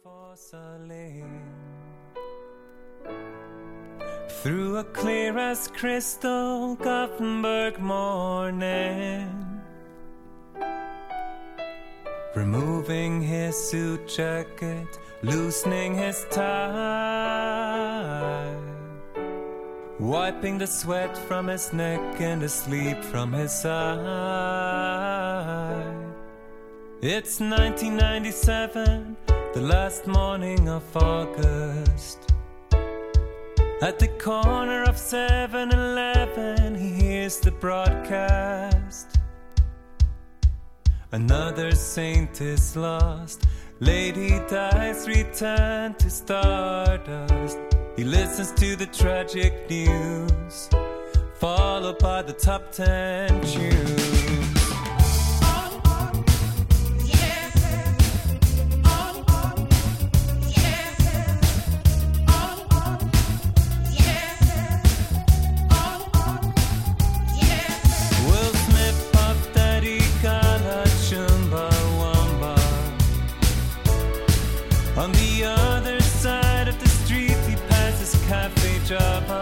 Through a clear as crystal Gothenburg morning, removing his suit jacket, loosening his tie, wiping the sweat from his neck and the sleep from his eye. It's 1997, the last morning of August. At the corner of 7-Eleven, he hears the broadcast. Another saint is lost, lady dies, returned to stardust. He listens to the tragic news, followed by the top 10 tunes. On the other side of the street he passes Cafe Java,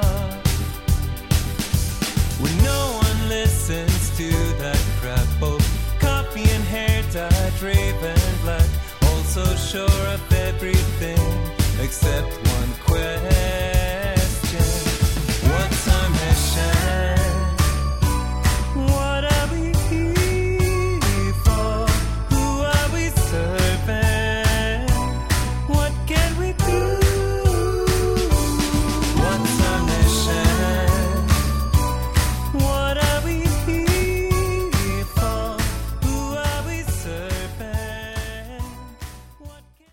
where no one listens to that crap. Both coffee and hair dyed raven black, also sure of